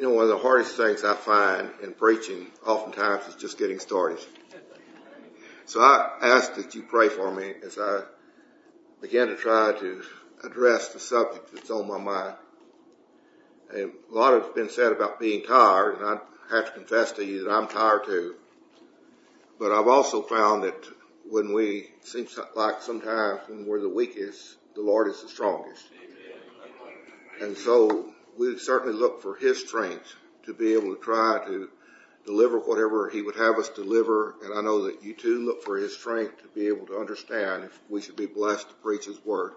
You know, one of the hardest things I find in preaching oftentimes is just getting started. So I ask that you pray for me as I begin to try to address the subject that's on my mind. And a lot has been said about being tired, and I have to confess to you that I'm tired too. But I've also found that when we seem like sometimes when we're the weakest, the Lord is the strongest. And so we certainly look for His strength to be able to try to deliver whatever He would have us deliver. And I know that you too look for His strength to be able to understand if we should be blessed to preach His Word.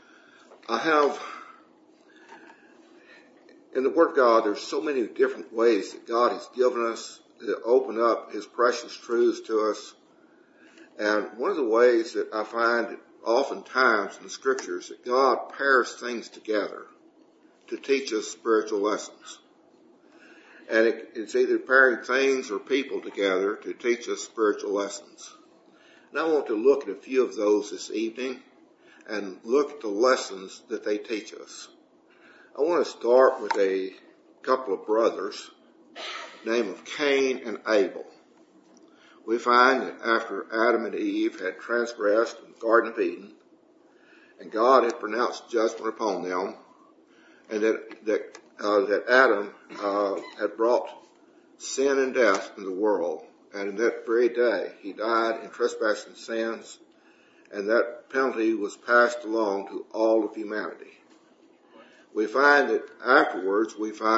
In the Word of God, there's so many different ways that God has given us to open up His precious truths to us. And one of the ways that I find oftentimes in the Scriptures that God pairs things together to teach us spiritual lessons. And it's either pairing things or people together to teach us spiritual lessons. And I want to look at a few of those this evening and look at the lessons that they teach us. I want to start with a couple of brothers, named of Cain and Abel. We find that after Adam and Eve had transgressed in the Garden of Eden, and God had pronounced judgment upon them, and that Adam had brought sin and death in the world, and in that very day he died in trespass and sins, and that penalty was passed along to all of humanity. We find that afterwards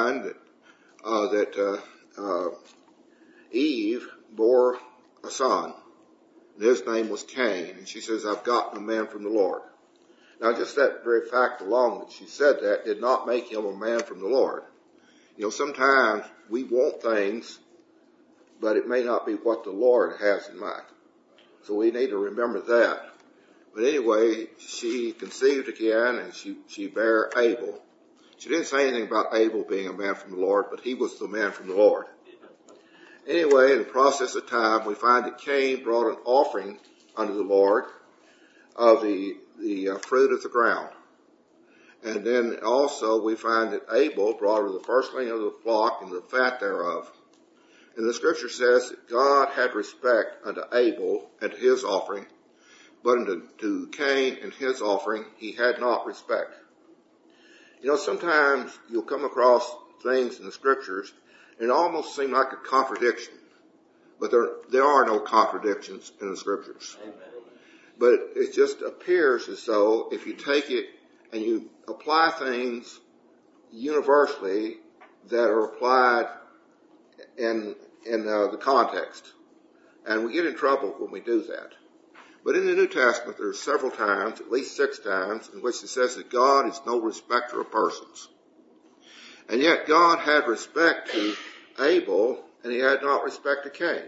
Eve bore a son, and his name was Cain, and she says, "I've gotten a man from the Lord." Now, just that very fact alone that she said that did not make him a man from the Lord. You know, sometimes we want things, but it may not be what the Lord has in mind. So we need to remember that. But anyway, she conceived again, and she bare Abel. She didn't say anything about Abel being a man from the Lord, but he was the man from the Lord. Anyway, in the process of time, we find that Cain brought an offering unto the Lord of the fruit of the ground. And then also we find that Abel brought of the firstling of the flock and the fat thereof. And the Scripture says that God had respect unto Abel and to his offering, but unto Cain and his offering he had not respect. You know, sometimes you'll come across things in the Scriptures and it almost seem like a contradiction. But there are no contradictions in the Scriptures. Amen. But it just appears as though if you take it and you apply things universally that are applied in the context. And we get in trouble when we do that. But in the New Testament, there's several times, at least 6 times, in which it says that God is no respecter of persons. And yet God had respect to Abel, and he had not respect to Cain.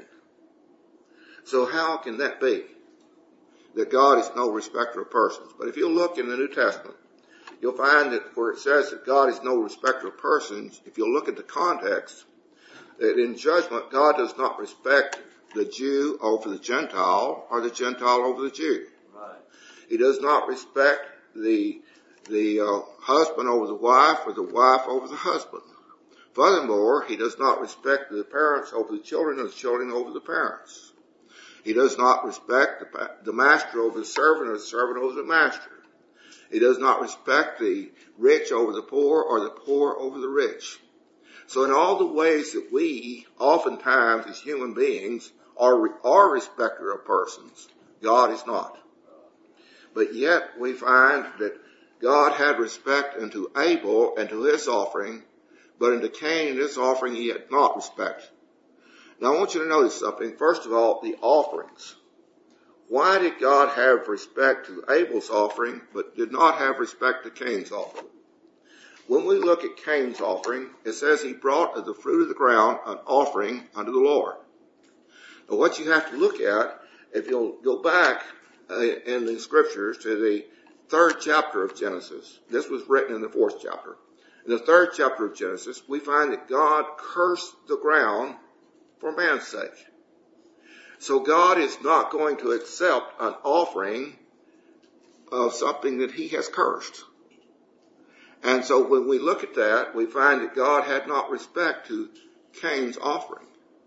So how can that be? That God is no respecter of persons. But if you look in the New Testament, you'll find that where it says that God is no respecter of persons, if you look at the context, that in judgment God does not respect the Jew over the Gentile, or the Gentile over the Jew. Right. He does not respect the husband over the wife, or the wife over the husband. Furthermore, he does not respect the parents over the children, or the children over the parents. He does not respect the master over the servant, or the servant over the master. He does not respect the rich over the poor, or the poor over the rich. So in all the ways that we, oftentimes as human beings, are respecter of persons, God is not. But yet we find that God had respect unto Abel and to his offering, but unto Cain and his offering he had not respect. Now I want you to notice something. First of all, the offerings. Why did God have respect to Abel's offering, but did not have respect to Cain's offering? When we look at Cain's offering, it says he brought of the fruit of the ground an offering unto the Lord. Now what you have to look at, if you'll go back in the Scriptures to the 3rd chapter of Genesis, this was written in the 4th chapter. In the 3rd chapter of Genesis, we find that God cursed the ground for man's sake. So God is not going to accept an offering of something that he has cursed. And so when we look at that, we find that God had not respect to Cain's offering.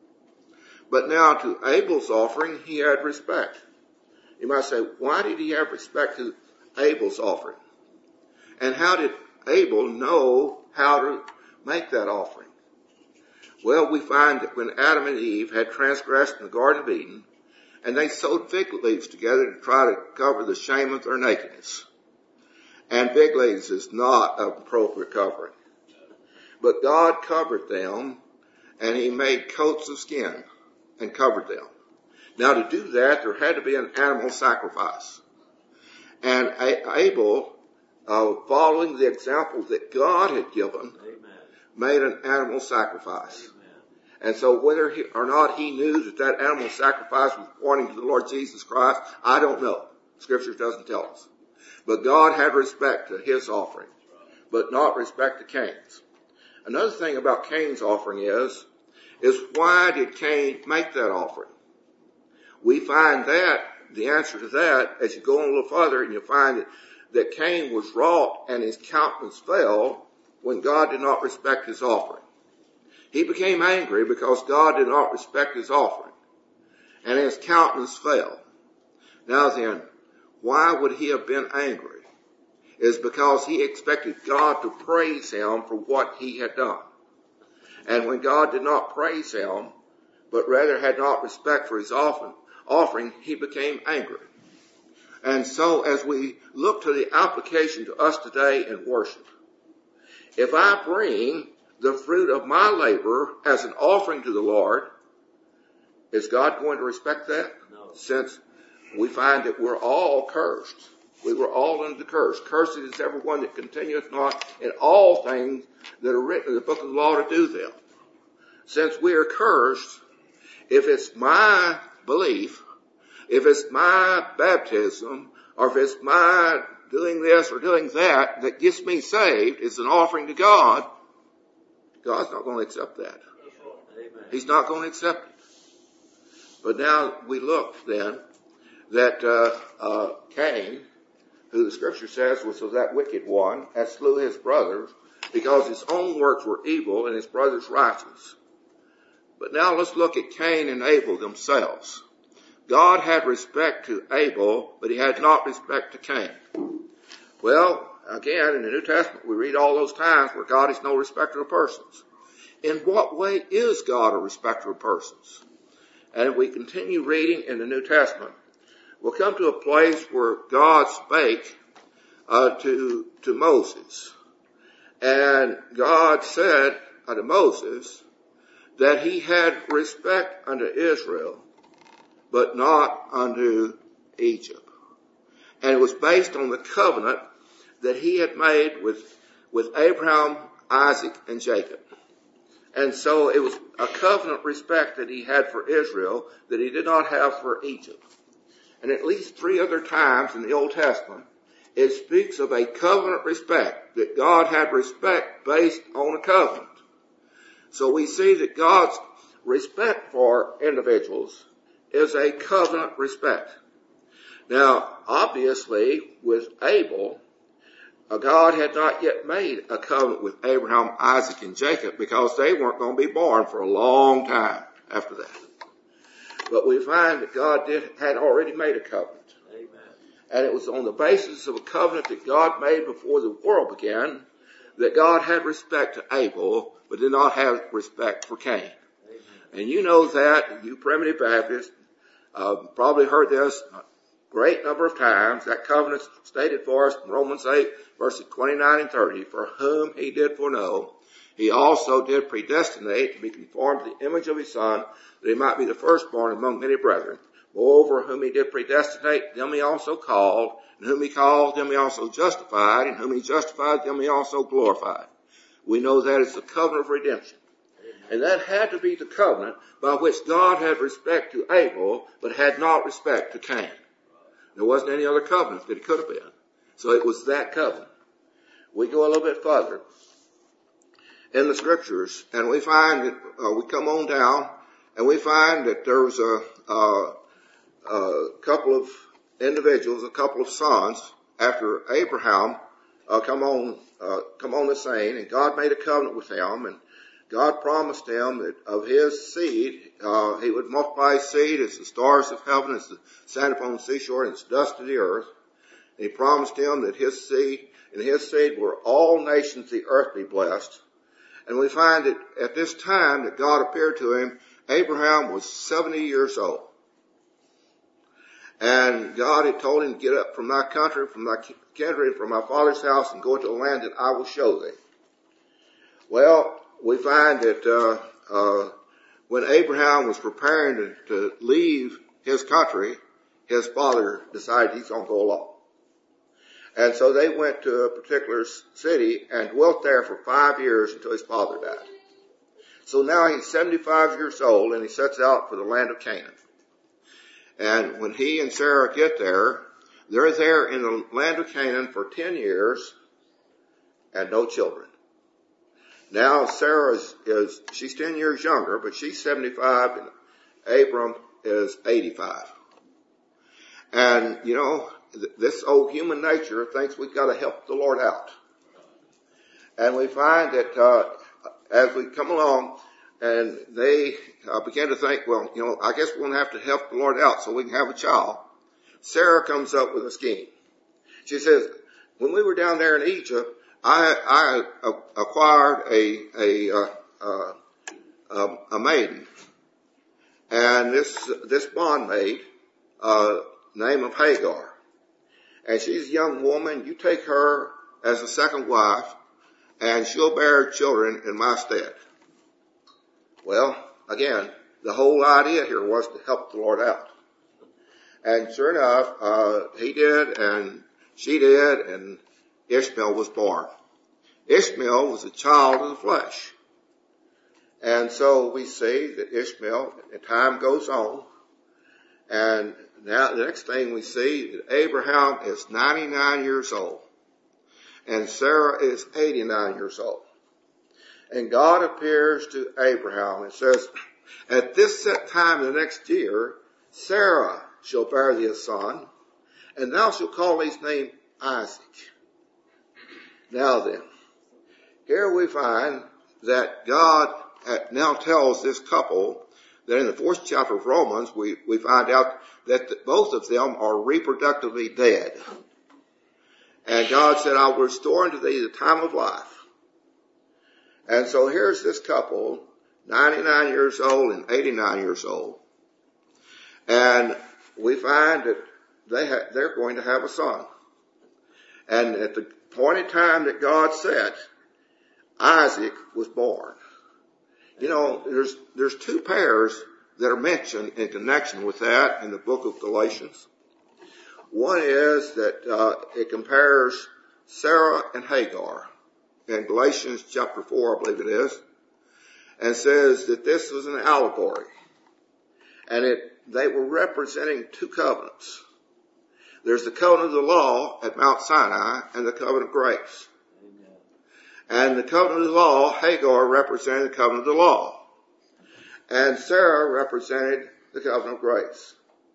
But now to Abel's offering, he had respect. You might say, why did he have respect to Abel's offering? And how did Abel know how to make that offering? Well, we find that when Adam and Eve had transgressed in the Garden of Eden, and they sewed fig leaves together to try to cover the shame of their nakedness. And fig leaves is not an appropriate covering. But God covered them, and he made coats of skin and covered them. Now to do that, there had to be an animal sacrifice. And Abel, following the example that God had given, made an animal sacrifice. And so whether or not he knew that that animal sacrifice was pointing to the Lord Jesus Christ, I don't know. Scripture doesn't tell us. But God had respect to his offering, but not respect to Cain's. Another thing about Cain's offering is why did Cain make that offering? We find that, the answer to that, as you go a little further, and you find that Cain was wrought and his countenance fell when God did not respect his offering. He became angry because God did not respect his offering, and his countenance fell. Now then, why would he have been angry? It's because he expected God to praise him for what he had done. And when God did not praise him, but rather had not respect for his offering, he became angry. And so as we look to the application to us today in worship, if I bring the fruit of my labor as an offering to the Lord, is God going to respect that? No. Since we find that we're all cursed. We were all under the curse. Cursed is everyone that continueth not in all things that are written in the book of the law to do them. Since we are cursed, if it's my belief, if it's my baptism, or if it's my doing this or doing that that gets me saved, is an offering to God, God's not going to accept that. Amen. He's not going to accept it. But now we look then that Cain, who the scripture says was that wicked one, that slew his brothers because his own works were evil and his brothers righteous. But now let's look at Cain and Abel themselves. God had respect to Abel, but he had not respect to Cain. Well, again, in the New Testament, we read all those times where God is no respecter of persons. In what way is God a respecter of persons? And if we continue reading in the New Testament, we'll come to a place where God spake to Moses. And God said unto Moses that he had respect unto Israel, but not unto Egypt. And it was based on the covenant that he had made with Abraham, Isaac, and Jacob. And so it was a covenant respect that he had for Israel that he did not have for Egypt. And at least 3 other times in the Old Testament, it speaks of a covenant respect, that God had respect based on a covenant. So we see that God's respect for individuals is a covenant respect. Now, obviously, with Abel, God had not yet made a covenant with Abraham, Isaac, and Jacob because they weren't going to be born for a long time after that. But we find that God had already made a covenant. Amen. And it was on the basis of a covenant that God made before the world began that God had respect to Abel, but did not have respect for Cain. Amen. And you know that, you primitive Baptists, probably heard this a great number of times. That covenant stated for us in Romans 8, verses 29 and 30, for whom he did foreknow, he also did predestinate to be conformed to the image of his Son, that he might be the firstborn among many brethren. Moreover, whom he did predestinate, them he also called, and whom he called, them he also justified, and whom he justified, them he also glorified. We know that is the covenant of redemption. And that had to be the covenant by which God had respect to Abel, but had not respect to Cain. There wasn't any other covenant that it could have been. So it was that covenant. We go a little bit further in the scriptures, and we find that we come on down, and we find that there was a couple of individuals, a couple of sons after Abraham come on the scene, and God made a covenant with him, and God promised him that of his seed, he would multiply his seed as the stars of heaven, as the sand upon the seashore, and as dust of the earth. And he promised him that in his seed were all nations of the earth be blessed. And we find that at this time that God appeared to him, Abraham was 70 years old. And God had told him, get up from thy country, from thy kindred, from my father's house, and go to a land that I will show thee. Well, we find that when Abraham was preparing to leave his country, his father decided he's going to go along. And so they went to a particular city and dwelt there for 5 years until his father died. So now he's 75 years old, and he sets out for the land of Canaan. And when he and Sarah get there, they're there in the land of Canaan for 10 years and no children. Now Sarah she's 10 years younger, but she's 75 and Abram is 85. And, you know, this old human nature thinks we've got to help the Lord out. And we find that as we come along, and they began to think, well, you know, I guess we're going to have to help the Lord out so we can have a child. Sarah comes up with a scheme. She says, when we were down there in Egypt, I acquired a maiden, and this bondmaid, name of Hagar, and she's a young woman. You take her as a second wife, and she'll bear children in my stead. Well, again, the whole idea here was to help the Lord out. And sure enough, he did, and she did, and Ishmael was born. Ishmael was a child of the flesh. And so we see that Ishmael, as time goes on, and now the next thing we see that Abraham is 99 years old, and Sarah is 89 years old. And God appears to Abraham and says, at this set time the next year, Sarah shall bear thee a son, and thou shalt call his name Isaac. Now then, here we find that God now tells this couple that in the 4th chapter of Romans, we find out that both of them are reproductively dead. And God said, I will restore unto thee the time of life. And so here's this couple, 99 years old and 89 years old. And we find that they're going to have a son. And at the appointed time that God set, Isaac was born. You know, there's two pairs that are mentioned in connection with that in the book of Galatians. One is that it compares Sarah and Hagar in Galatians chapter 4, I believe it is, and says that this was an allegory. And they were representing two covenants. There's the covenant of the law at Mount Sinai and the covenant of grace. Amen. And the covenant of the law, Hagar represented the covenant of the law. And Sarah represented the covenant of grace.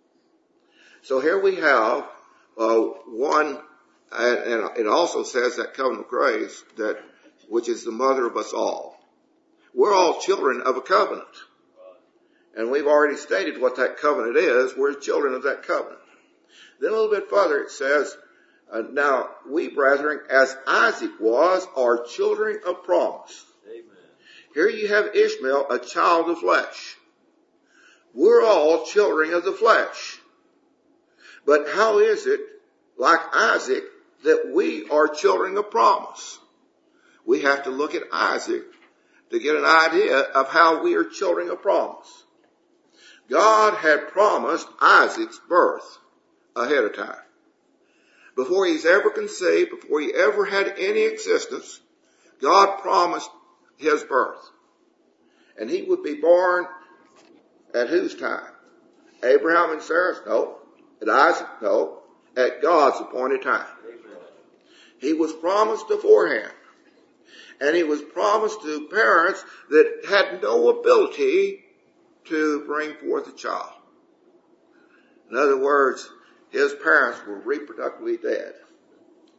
So here we have one, and it also says that covenant of grace, which is the mother of us all. We're all children of a covenant. And we've already stated what that covenant is. We're children of that covenant. Then a little bit further it says, now we brethren, as Isaac was, are children of promise. Amen. Here you have Ishmael, a child of flesh. We're all children of the flesh. But how is it, like Isaac, that we are children of promise? We have to look at Isaac to get an idea of how we are children of promise. God had promised Isaac's birth ahead of time. Before he's ever conceived, before he ever had any existence, God promised his birth. And he would be born at whose time? Abraham and Sarah's? No. At Isaac? No. At God's appointed time. Amen. He was promised beforehand. And he was promised to parents that had no ability to bring forth a child. In other words, his parents were reproductively dead.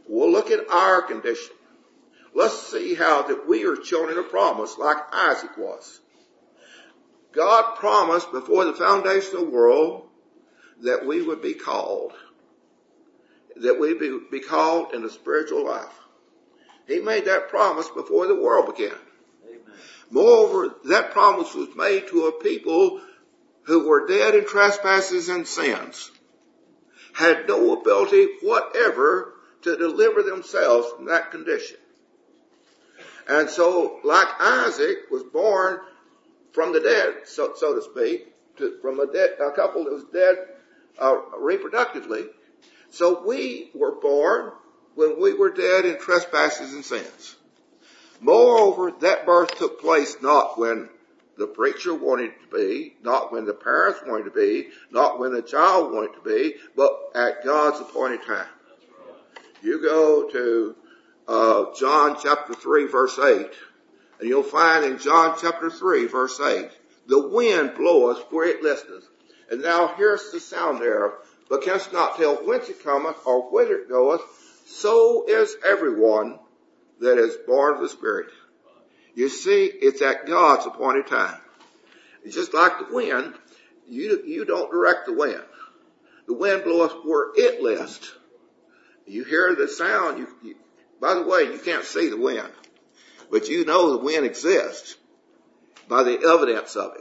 Well, look at our condition. Let's see how that we are children of promise like Isaac was. God promised before the foundation of the world that we would be called. That we would be called in the spiritual life. He made that promise before the world began. Amen. Moreover, that promise was made to a people who were dead in trespasses and sins, had no ability whatever to deliver themselves from that condition. And so, like Isaac was born from the dead, so to speak, from a couple that was dead reproductively, so we were born when we were dead in trespasses and sins. Moreover, that birth took place not when the preacher wanted to be, not when the parents wanted to be, not when the child wanted to be, but at God's appointed time. You go to John chapter 3 verse 8, and you'll find in John chapter 3 verse 8, the wind bloweth where it listeth, and thou hearest the sound thereof, but canst not tell whence it cometh or whither it goeth. So is everyone that is born of the Spirit. You see, it's at God's appointed time. It's just like the wind. You don't direct the wind. The wind bloweth where it lists. You hear the sound. By the way, you can't see the wind, but you know the wind exists by the evidence of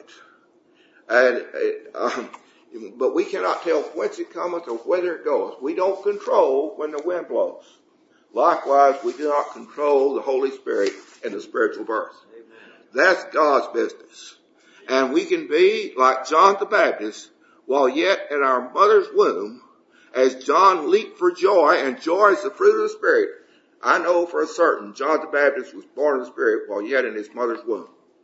it. But we cannot tell whence it cometh or whither it goes. We don't control when the wind blows. Likewise, we do not control the Holy Spirit and the spiritual birth. Amen. That's God's business. And we can be like John the Baptist while yet in our mother's womb, as John leaped for joy, and joy is the fruit of the Spirit. I know for a certain John the Baptist was born of the Spirit while yet in his mother's womb.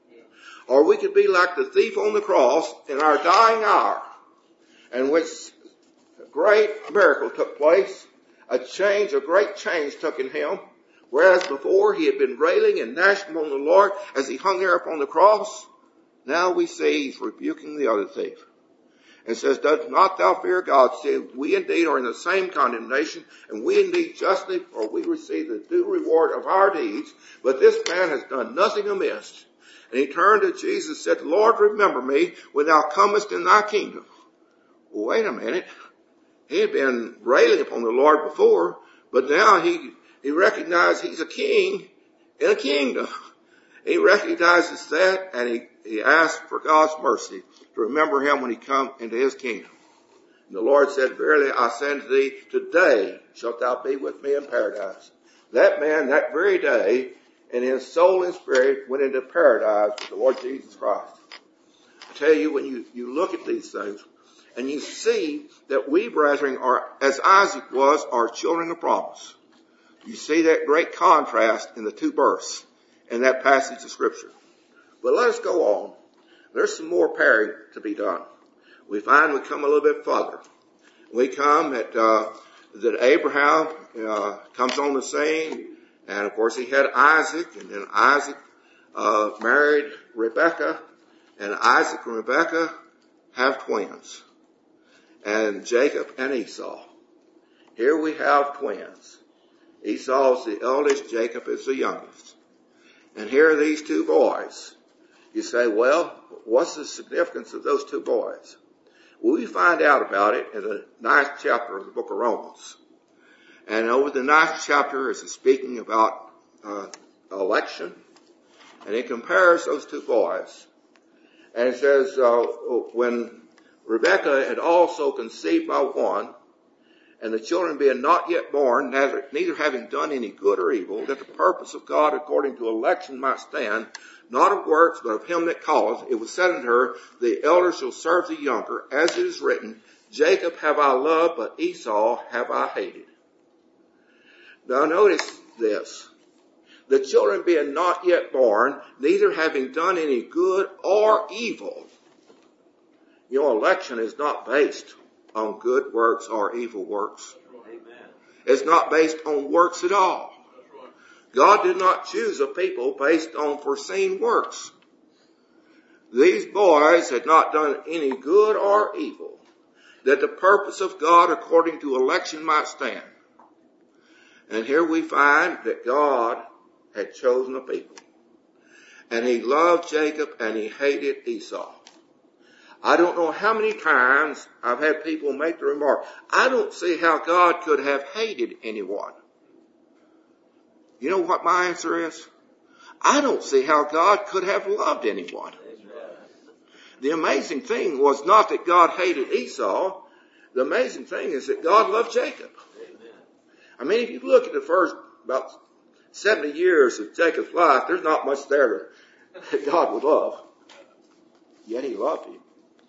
Or we could be like the thief on the cross in our dying hour, in which a great miracle took place. A great change took in him. Whereas before he had been railing and gnashing on the Lord as he hung there upon the cross, now we see he's rebuking the other thief. And says, does not thou fear God? See, we indeed are in the same condemnation, and we indeed justly, for we receive the due reward of our deeds. But this man has done nothing amiss. And he turned to Jesus and said, Lord, remember me when thou comest in thy kingdom. Well, wait a minute. He had been railing upon the Lord before, but now he recognized he's a king in a kingdom. He recognizes that, and he asks for God's mercy to remember him when he come into his kingdom. And the Lord said, verily I say unto thee, today shalt thou be with me in paradise. That man, that very day, in his soul and spirit, went into paradise with the Lord Jesus Christ. I tell you, when you look at these things, and you see that we, brethren, are, as Isaac was, are children of promise. You see that great contrast in the two births in that passage of Scripture. But let us go on. There's some more pairing to be done. We find we come a little bit further. We come that Abraham comes on the scene, and of course he had Isaac, and then Isaac married Rebekah, and Isaac and Rebekah have twins. And Jacob and Esau. Here we have twins. Esau is the eldest, Jacob is the youngest. And here are these two boys. You say, well, what's the significance of those two boys? Well, we find out about it in the 9th chapter of the book of Romans. And over the 9th chapter is speaking about election. And it compares those two boys. And it says, when Rebekah had also conceived by one, and the children being not yet born, neither having done any good or evil, that the purpose of God according to election might stand, not of works, but of him that calleth, it was said unto her, the elder shall serve the younger, as it is written, Jacob have I loved, but Esau have I hated. Now notice this. The children being not yet born, neither having done any good or evil. Your election is not based on good works or evil works. Amen. It's not based on works at all. God did not choose a people based on foreseen works. These boys had not done any good or evil, that the purpose of God according to election might stand. And here we find that God had chosen a people. And he loved Jacob and he hated Esau. I don't know how many times I've had people make the remark, I don't see how God could have hated anyone. You know what my answer is? I don't see how God could have loved anyone. The amazing thing was not that God hated Esau. The amazing thing is that God loved Jacob. I mean, if you look at the first about 70 years of Jacob's life, there's not much there that God would love. Yet he loved him.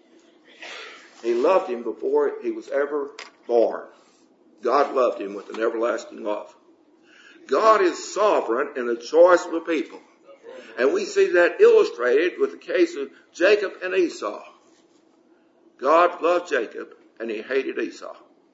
He loved him before he was ever born. God loved him with an everlasting love. God is sovereign in the choice of a people. And we see that illustrated with the case of Jacob and Esau. God loved Jacob and he hated Esau.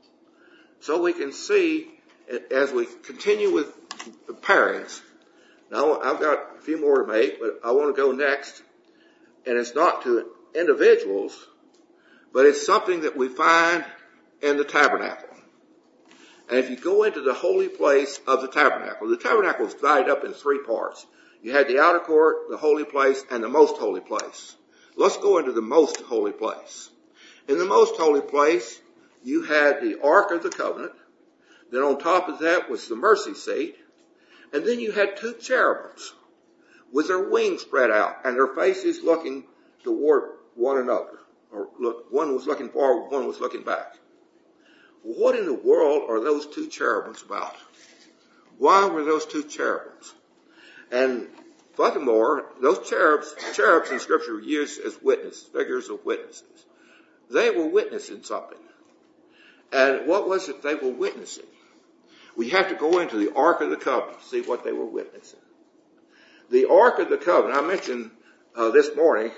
So we can see as we continue with the pairings. Now I've got a few more to make, but I want to go next. And it's not to individuals, but it's something that we find in the tabernacle. And if you go into the holy place of the tabernacle is divided up in three parts. You had the outer court, the holy place, and the most holy place. Let's go into the most holy place. In the most holy place, you had the Ark of the Covenant. Then on top of that was the mercy seat. And then you had two cherubims with their wings spread out and their faces looking toward one another. Or look, one was looking forward, one was looking back. What in the world are those two cherubims about? Why were those two cherubims? And furthermore, those cherubs in Scripture were used as witnesses, figures of witnesses. They were witnessing something. And what was it they were witnessing? We have to go into the Ark of the Covenant to see what they were witnessing. The Ark of the Covenant, I mentioned this morning,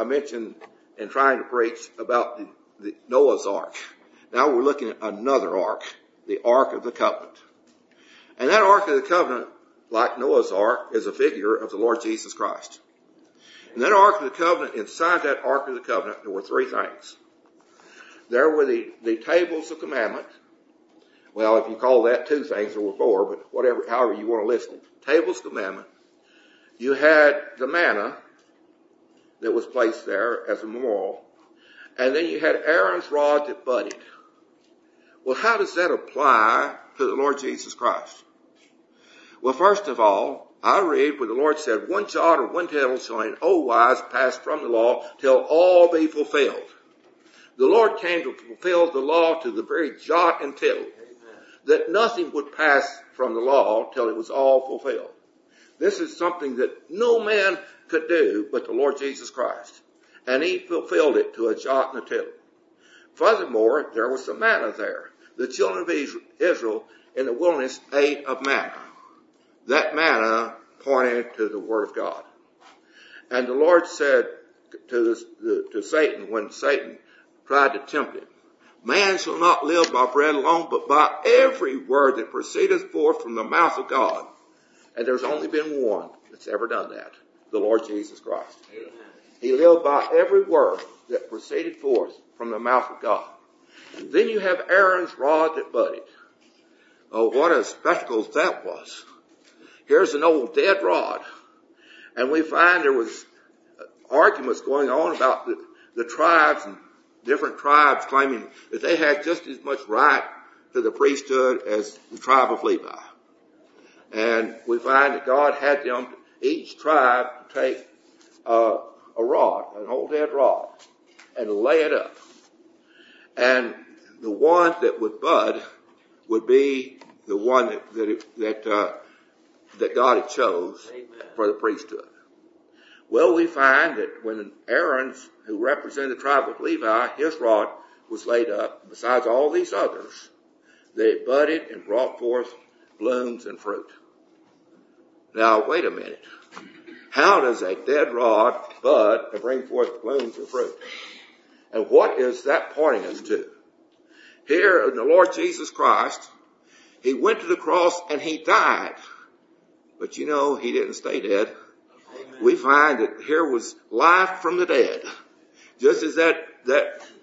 in trying to preach about the Noah's Ark. Now we're looking at another ark, the Ark of the Covenant. And that Ark of the Covenant, like Noah's Ark, is a figure of the Lord Jesus Christ. And that Ark of the Covenant, inside that Ark of the Covenant, there were three things. There were the tables of commandment. Well, if you call that two things, there were four, but however you want to list it. Tables of commandment. You had the manna that was placed there as a memorial. And then you had Aaron's rod that budded. Well, how does that apply to the Lord Jesus Christ? Well, first of all, I read where the Lord said, one jot or one tittle shall in no wise pass from the law till all be fulfilled. The Lord came to fulfill the law to the very jot and tittle. That nothing would pass from the law till it was all fulfilled. This is something that no man could do but the Lord Jesus Christ. And he fulfilled it to a jot and a tittle. Furthermore, there was the manna there. The children of Israel in the wilderness ate of manna. That manna pointed to the Word of God. And the Lord said to Satan, when Satan tried to tempt him, man shall not live by bread alone, but by every word that proceedeth forth from the mouth of God. And there's only been one that's ever done that, the Lord Jesus Christ. Amen. He lived by every word that proceeded forth from the mouth of God. And then you have Aaron's rod that budded. Oh, what a spectacle that was. Here's an old dead rod. And we find there was arguments going on about the tribes and different tribes claiming that they had just as much right to the priesthood as the tribe of Levi. And we find that God had them, each tribe, take a rod, an old dead rod, and lay it up. And the one that would bud would be the one that God had chose for the priesthood. Well, we find that when Aaron's, who represented the tribe of Levi, his rod was laid up, besides all these others, they budded and brought forth blooms and fruit. Now, wait a minute. How does a dead rod bud and bring forth blooms and fruit? And what is that pointing us to? Here in the Lord Jesus Christ, he went to the cross and he died. But you know, he didn't stay dead. Amen. We find that here was life from the dead. Just as that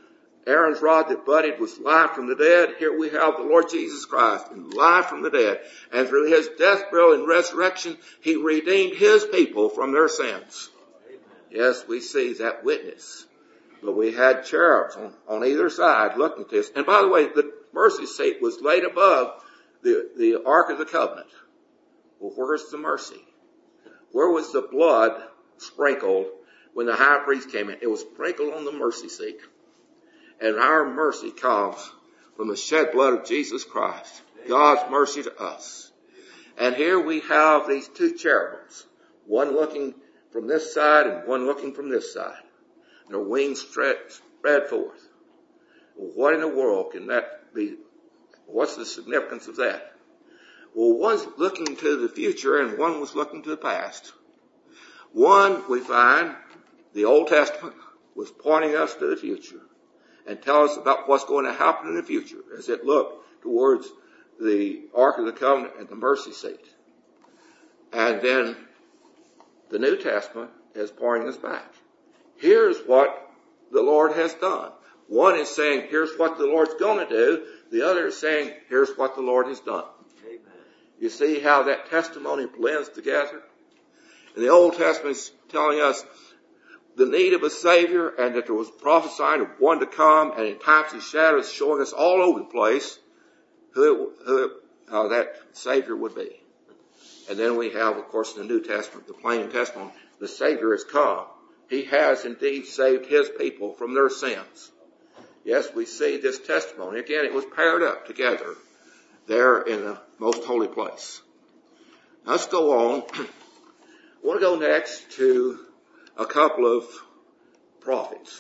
Aaron's rod that budded was life from the dead. Here we have the Lord Jesus Christ in life from the dead. And through his death, burial, and resurrection, he redeemed his people from their sins. Amen. Yes, we see that witness. But we had cherubs on either side looking at this. And by the way, the mercy seat was laid above the Ark of the Covenant. Well, where's the mercy? Where was the blood sprinkled when the high priest came in? It was sprinkled on the mercy seat. And our mercy comes from the shed blood of Jesus Christ. God's mercy to us. And here we have these two cherubims. One looking from this side and one looking from this side. Their wings spread forth. Well, what in the world can that be? What's the significance of that? Well, one's looking to the future and one was looking to the past. One, we find, the Old Testament was pointing us to the future and tell us about what's going to happen in the future as it looked towards the Ark of the Covenant and the mercy seat. And then the New Testament is pointing us back. Here's what the Lord has done. One is saying, here's what the Lord's going to do. The other is saying, here's what the Lord has done. Amen. You see how that testimony blends together? And the Old Testament is telling us the need of a Savior and that there was prophesying of one to come, and in types and shadows showing us all over the place who that Savior would be. And then we have, of course, in the New Testament, the plain testimony. The Savior has come. He has indeed saved his people from their sins. Yes, we see this testimony. Again, it was paired up together there in the most holy place. Now, let's go on. I want to go next to a couple of prophets.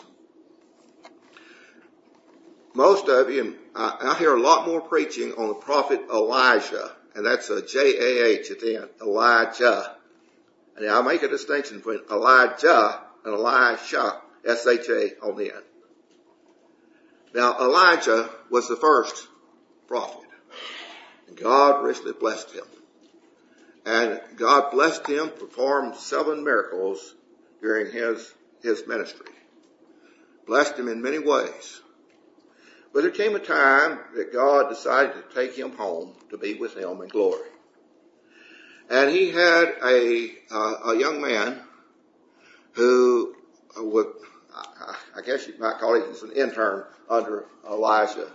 Most of you, and I hear a lot more preaching on the prophet Elijah, and that's a J-A-H at the end, Elijah. And I'll make a distinction between Elijah and Elisha, S-H-A on the end. Now, Elijah was the first prophet, and God richly blessed him. And God blessed him, performed 7 miracles during his ministry. Blessed him in many ways. But there came a time that God decided to take him home to be with him in glory. And he had a young man who would, I guess you might call it, an intern under Elijah.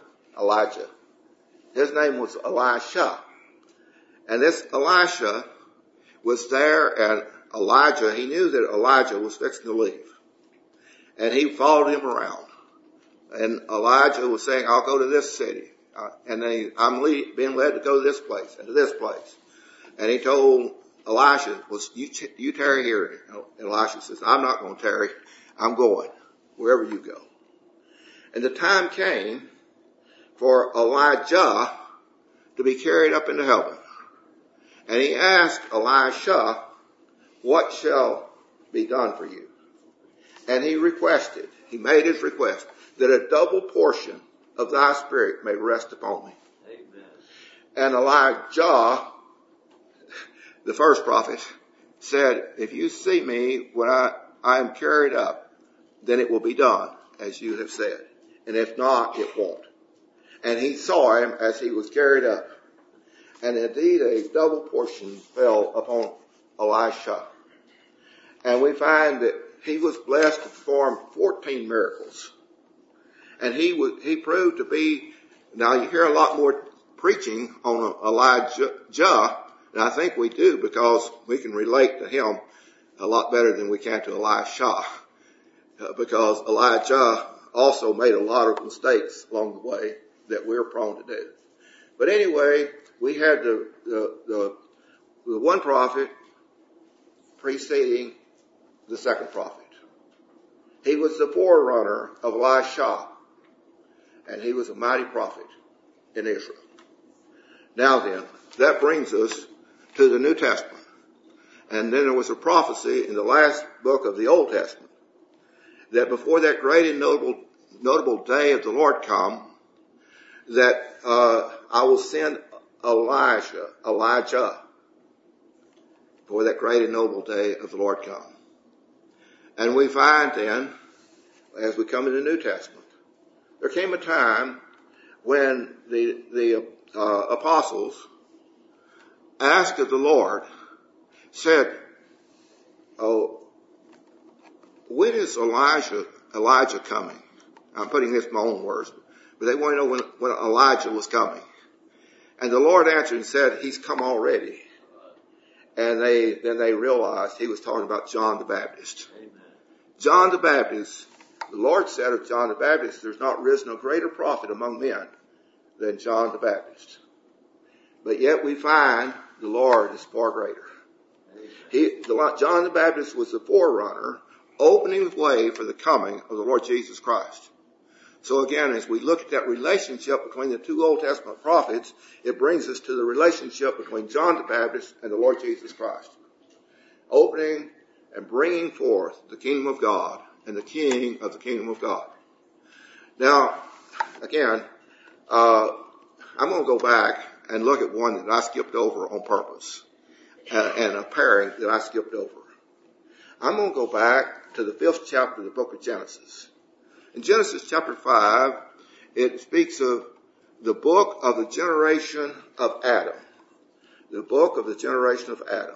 His name was Elisha. And this Elisha was there, and Elijah, he knew that Elijah was fixing to leave. And he followed him around. And Elijah was saying, I'll go to this city. And then I'm being led to go to this place and to this place. And he told Elisha, well, you tarry here. And Elisha says, I'm not going to tarry. I'm going wherever you go. And the time came for Elijah to be carried up into heaven. And he asked Elisha, what shall be done for you? And he made his request, that a double portion of thy spirit may rest upon me. Amen. And Elijah, the first prophet, said, if you see me when I am carried up, then it will be done as you have said. And if not, it won't. And he saw him as he was carried up. And indeed a double portion fell upon Elisha. And we find that he was blessed to perform 14 miracles. And he proved to be, now you hear a lot more preaching on Elijah, and I think we do because we can relate to him a lot better than we can to Elisha. Because Elijah also made a lot of mistakes along the way that we're prone to do. But anyway, we had the one prophet preceding the second prophet. He was the forerunner of Elisha, and he was a mighty prophet in Israel. Now then, that brings us to the New Testament. And then there was a prophecy in the last book of the Old Testament that before that great and notable day of the Lord come, that I will send Elijah, before that great and noble day of the Lord come. And we find then, as we come in the New Testament, there came a time when the apostles asked of the Lord, said, "Oh, when is Elijah coming?" I'm putting this in my own words, but they want to know when Elijah was coming. And the Lord answered and said, "He's come already." And then they realized he was talking about John the Baptist. Amen. John the Baptist, the Lord said of John the Baptist, "There's not risen a greater prophet among men than John the Baptist." But yet we find the Lord is far greater. John the Baptist was the forerunner, opening the way for the coming of the Lord Jesus Christ. So again, as we look at that relationship between the two Old Testament prophets, it brings us to the relationship between John the Baptist and the Lord Jesus Christ. Opening and bringing forth the kingdom of God and the king of the kingdom of God. Now, again, I'm going to go back and look at one that I skipped over on purpose, and a pairing that I skipped over. I'm going to go back to the 5th chapter of the book of Genesis. In Genesis chapter 5, it speaks of the book of the generation of Adam. The book of the generation of Adam.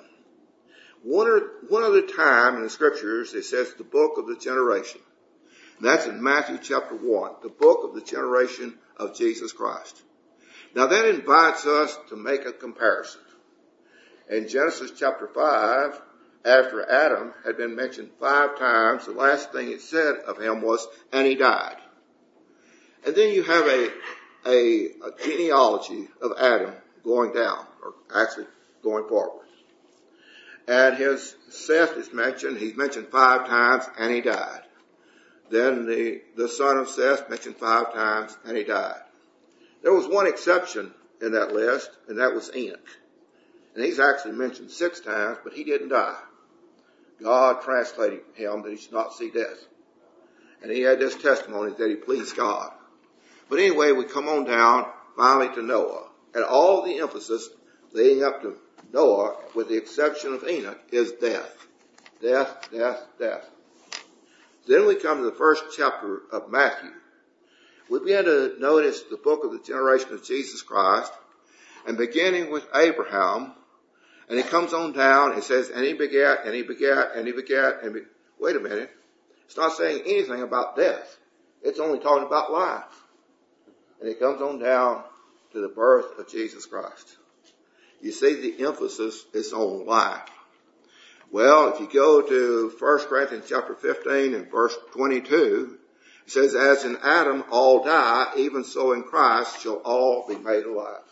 One other time in the scriptures it says the book of the generation. And that's in Matthew chapter 1, the book of the generation of Jesus Christ. Now that invites us to make a comparison. In Genesis chapter 5, after Adam had been mentioned 5 times, the last thing it said of him was, "and he died." And then you have a genealogy of Adam going down, or actually going forward. And his Seth is mentioned. He's mentioned 5 times, and he died. Then the son of Seth mentioned 5 times, and he died. There was one exception in that list, and that was Enoch. And he's actually mentioned 6 times, but he didn't die. God translated him that he should not see death. And he had this testimony that he pleased God. But anyway, we come on down finally to Noah. And all the emphasis leading up to Noah, with the exception of Enoch, is death. Death, death, death. Then we come to the 1st chapter of Matthew. We begin to notice the book of the generation of Jesus Christ, and beginning with Abraham, and it comes on down, it says, "and he begat, and he begat, and he begat, and wait a minute. It's not saying anything about death. It's only talking about life. And it comes on down to the birth of Jesus Christ. You see, the emphasis is on life. Well, if you go to 1 Corinthians chapter 15 and verse 22, it says, "As in Adam all die, even so in Christ shall all be made alive."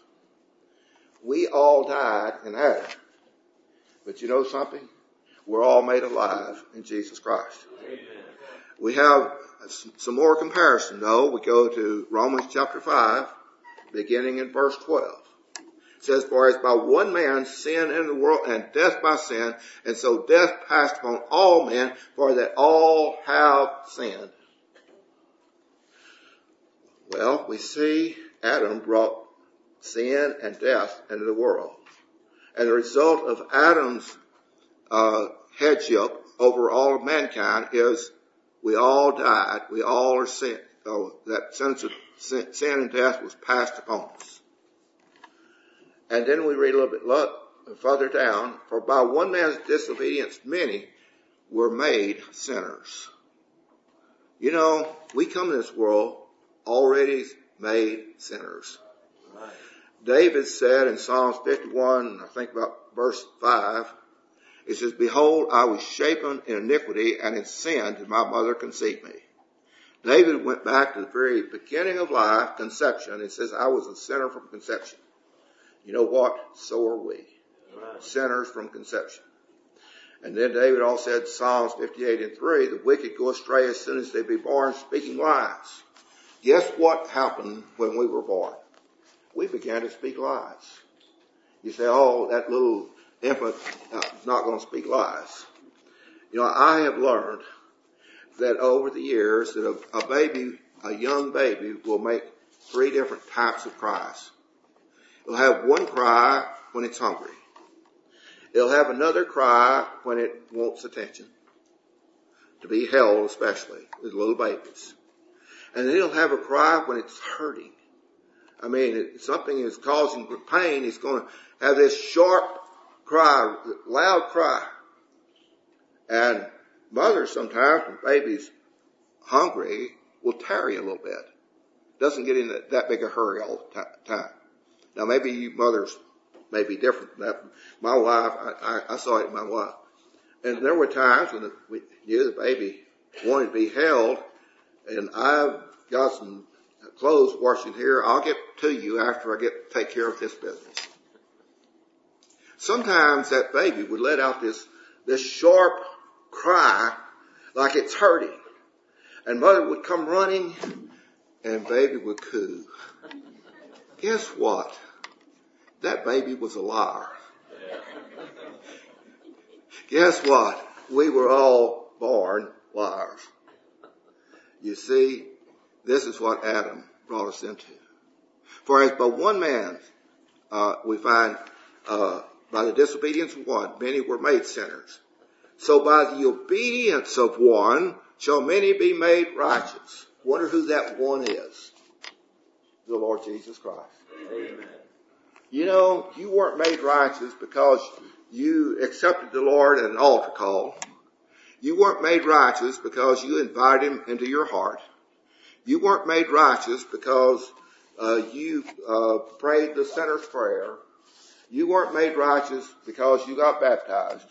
We all died in Adam. But you know something? We're all made alive in Jesus Christ. Amen. We have some more comparison though. We go to Romans chapter 5, beginning in verse 12. It says, "For as by one man sin in the world, and death by sin, and so death passed upon all men, for that all have sinned." Well, we see Adam brought sin and death into the world. And the result of Adam's headship over all of mankind is we all died. We all are sin. That sense of sin and death was passed upon us. And then we read a little bit further down. "For by one man's disobedience many were made sinners." You know, we come to this world already made sinners. Right. David said in Psalms 51, I think about verse 5, it says, "Behold, I was shapen in iniquity, and in sin did my mother conceive me." David went back to the very beginning of life, conception, and says, "I was a sinner from conception." You know what? So are we. Right. Sinners from conception. And then David also said, Psalms 58 and 3, "The wicked go astray as soon as they be born, speaking lies." Guess what happened when we were born? We began to speak lies. You say, "Oh, that little infant is not going to speak lies." You know, I have learned that over the years that a young baby will make 3 different types of cries. It'll have one cry when it's hungry. It'll have another cry when it wants attention, to be held especially with little babies. And then he'll have a cry when it's hurting. I mean, if something is causing pain, he's going to have this sharp cry, loud cry. And mothers sometimes, when baby's hungry, will tarry a little bit. Doesn't get in that big a hurry all the time. Now, maybe you mothers may be different from that. My wife, I saw it in my wife. And there were times when we knew the baby wanted to be held, and I've got some clothes washing here. I'll get to you after I take care of this business. Sometimes that baby would let out this sharp cry like it's hurting. And mother would come running and baby would coo. Guess what? That baby was a liar. Guess what? We were all born liars. You see, this is what Adam brought us into. For as by one man, we find, by the disobedience of one, many were made sinners. So by the obedience of one shall many be made righteous. Wonder who that one is. The Lord Jesus Christ. Amen. You know, you weren't made righteous because you accepted the Lord at an altar call. You weren't made righteous because you invited him into your heart. You weren't made righteous because you prayed the sinner's prayer. You weren't made righteous because you got baptized.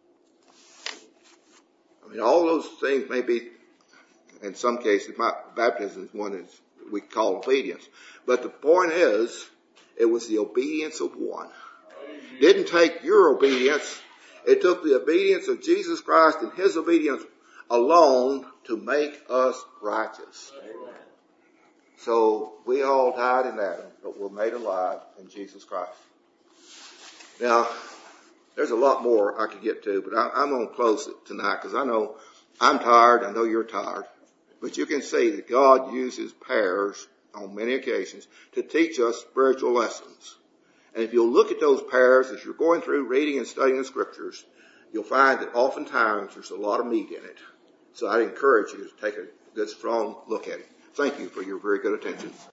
I mean, all those things may be, in some cases, baptism is one that we call obedience. But the point is, it was the obedience of one. It didn't take your obedience. It took the obedience of Jesus Christ and his obedience alone to make us righteous. Amen. So we all died in Adam, but we're made alive in Jesus Christ. Now, there's a lot more I could get to, but I'm going to close it tonight because I know I'm tired. I know you're tired. But you can see that God uses pairs on many occasions to teach us spiritual lessons. And if you'll look at those pairs as you're going through reading and studying the scriptures, you'll find that oftentimes there's a lot of meat in it. So I'd encourage you to take a good, strong look at it. Thank you for your very good attention.